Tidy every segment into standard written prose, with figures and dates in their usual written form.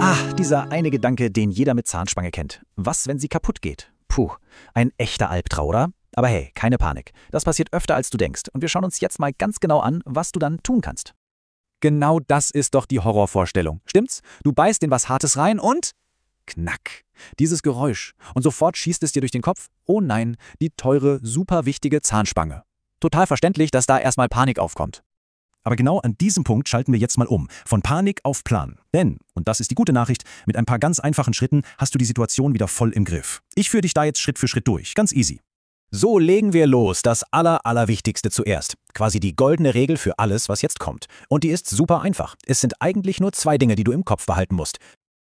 Dieser eine Gedanke, den jeder mit Zahnspange kennt. Was, wenn sie kaputt geht? Puh, ein echter Albtraum, oder? Aber hey, keine Panik. Das passiert öfter, als du denkst. Und wir schauen uns jetzt mal ganz genau an, was du dann tun kannst. Genau das ist doch die Horrorvorstellung. Stimmt's? Du beißt in was Hartes rein und knack. Dieses Geräusch. Und sofort schießt es dir durch den Kopf. Oh nein, die teure, super wichtige Zahnspange. Total verständlich, dass da erstmal Panik aufkommt. Aber genau an diesem Punkt schalten wir jetzt mal um. Von Panik auf Plan. Denn, und das ist die gute Nachricht, mit ein paar ganz einfachen Schritten hast du die Situation wieder voll im Griff. Ich führe dich da jetzt Schritt für Schritt durch. Ganz easy. So legen wir los. Das Allerwichtigste zuerst. Quasi die goldene Regel für alles, was jetzt kommt. Und die ist super einfach. Es sind eigentlich nur 2 Dinge, die du im Kopf behalten musst.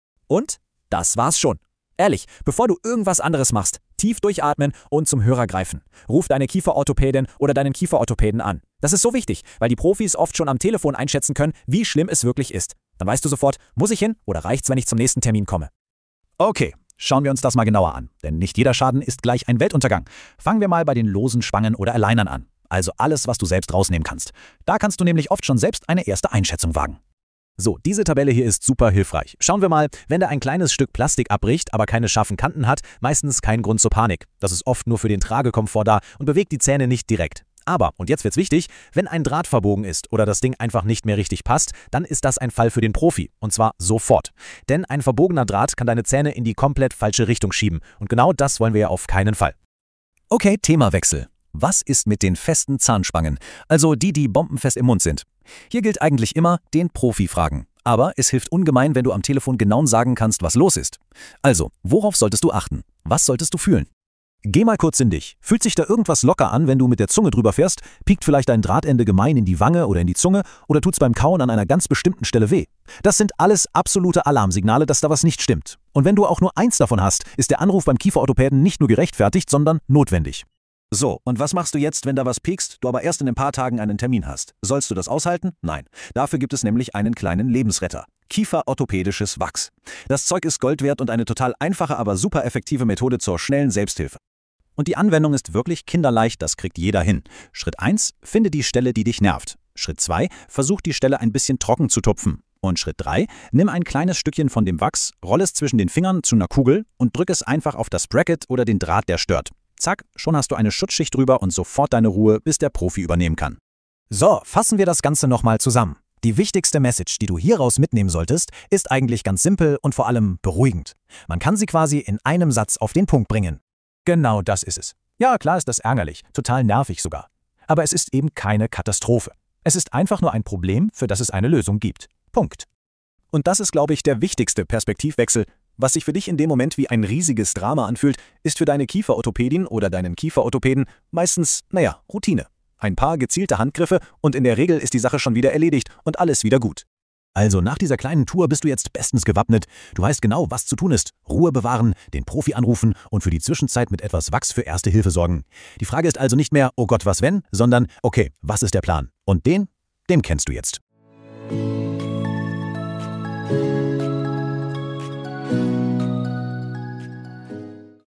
Und das war's schon. Ehrlich, bevor du irgendwas anderes machst, tief durchatmen und zum Hörer greifen. Ruf deine Kieferorthopädin oder deinen Kieferorthopäden an. Das ist so wichtig, weil die Profis oft schon am Telefon einschätzen können, wie schlimm es wirklich ist. Dann weißt du sofort, muss ich hin oder reicht's, wenn ich zum nächsten Termin komme? Okay, schauen wir uns das mal genauer an. Denn nicht jeder Schaden ist gleich ein Weltuntergang. Fangen wir mal bei den losen Spangen oder Alignern an. Also alles, was du selbst rausnehmen kannst. Da kannst du nämlich oft schon selbst eine erste Einschätzung wagen. So, diese Tabelle hier ist super hilfreich. Schauen wir mal, wenn da ein kleines Stück Plastik abbricht, aber keine scharfen Kanten hat, meistens kein Grund zur Panik. Das ist oft nur für den Tragekomfort da und bewegt die Zähne nicht direkt. Aber, und jetzt wird's wichtig, wenn ein Draht verbogen ist oder das Ding einfach nicht mehr richtig passt, dann ist das ein Fall für den Profi. Und zwar sofort. Denn ein verbogener Draht kann deine Zähne in die komplett falsche Richtung schieben. Und genau das wollen wir ja auf keinen Fall. Okay, Themawechsel. Was ist mit den festen Zahnspangen? Also die bombenfest im Mund sind. Hier gilt eigentlich immer, den Profi fragen. Aber es hilft ungemein, wenn du am Telefon genau sagen kannst, was los ist. Also, worauf solltest du achten? Was solltest du fühlen? Geh mal kurz in dich. Fühlt sich da irgendwas locker an, wenn du mit der Zunge drüber fährst? Piekt vielleicht dein Drahtende gemein in die Wange oder in die Zunge? Oder tut's beim Kauen an einer ganz bestimmten Stelle weh? Das sind alles absolute Alarmsignale, dass da was nicht stimmt. Und wenn du auch nur eins davon hast, ist der Anruf beim Kieferorthopäden nicht nur gerechtfertigt, sondern notwendig. So, und was machst du jetzt, wenn da was piekst, du aber erst in ein paar Tagen einen Termin hast? Sollst du das aushalten? Nein. Dafür gibt es nämlich einen kleinen Lebensretter. Kieferorthopädisches Wachs. Das Zeug ist Gold wert und eine total einfache, aber super effektive Methode zur schnellen Selbsthilfe. Und die Anwendung ist wirklich kinderleicht, das kriegt jeder hin. Schritt 1, finde die Stelle, die dich nervt. Schritt 2, versuch die Stelle ein bisschen trocken zu tupfen. Und Schritt 3, nimm ein kleines Stückchen von dem Wachs, roll es zwischen den Fingern zu einer Kugel und drück es einfach auf das Bracket oder den Draht, der stört. Zack, schon hast du eine Schutzschicht drüber und sofort deine Ruhe, bis der Profi übernehmen kann. So, fassen wir das Ganze nochmal zusammen. Die wichtigste Message, die du hieraus mitnehmen solltest, ist eigentlich ganz simpel und vor allem beruhigend. Man kann sie quasi in einem Satz auf den Punkt bringen. Genau das ist es. Ja, klar ist das ärgerlich, total nervig sogar. Aber es ist eben keine Katastrophe. Es ist einfach nur ein Problem, für das es eine Lösung gibt. Punkt. Und das ist, glaube ich, der wichtigste Perspektivwechsel. Was sich für dich in dem Moment wie ein riesiges Drama anfühlt, ist für deine Kieferorthopädin oder deinen Kieferorthopäden meistens, Routine. Ein paar gezielte Handgriffe und in der Regel ist die Sache schon wieder erledigt und alles wieder gut. Also nach dieser kleinen Tour bist du jetzt bestens gewappnet. Du weißt genau, was zu tun ist. Ruhe bewahren, den Profi anrufen und für die Zwischenzeit mit etwas Wachs für Erste Hilfe sorgen. Die Frage ist also nicht mehr, oh Gott, was wenn, sondern, okay, was ist der Plan? Und den kennst du jetzt.